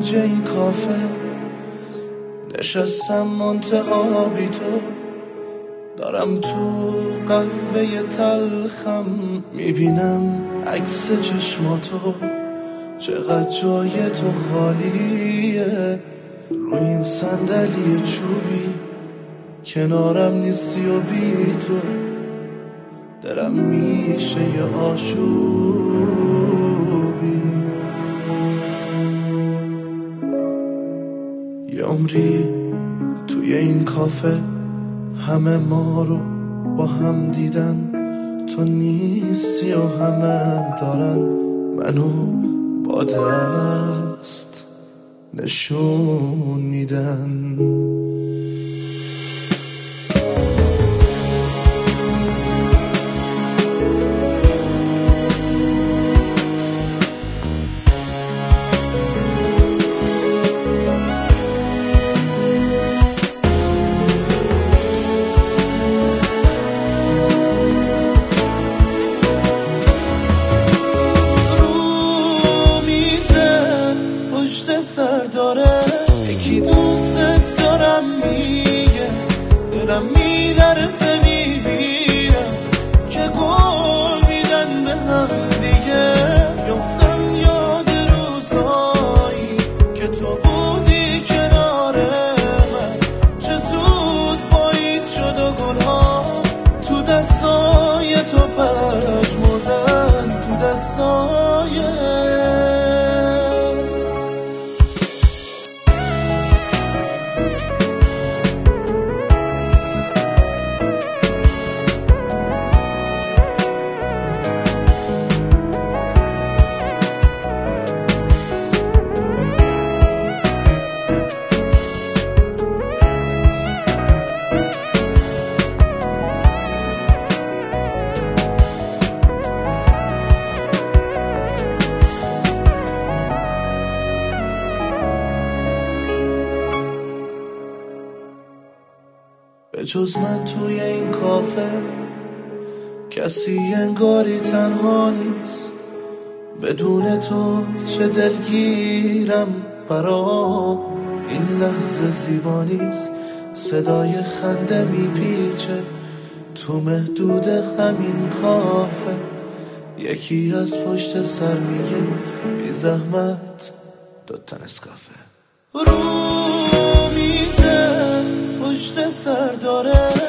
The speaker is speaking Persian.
کنج این کافه نشستم منتها بی تو، دارم تو قهوه تلخم میبینم عکس چشماتو، چقدر جای تو خالیه روی این صندلی چوبی، کنارم نیستی و بی تو دلم میشه یه آشوبی. یه عمری توی این کافه همه ما رو با هم دیدن، تو نیستی و همه دارن منو با دست نشون میدن. سر داره یکی دوست دارم میگه، دلم میلرزه میبینم که گل میدن به هم دیگه. یفتم یاد روزایی که تو بودی کنار من، چه زود پاییز شد و گلها تو دستای تو پژمردن، تو دستای به جز من توی این کافه کسی انگاری تنها نیست، بدون تو چه دلگیرم برام این لحظه زیبا نیست. صدای خنده میپیچه تو محدود همین کافه، یکی از پشت سر میگه بی زحمت 2 تا نسکافه. رو میزه پشت سر داره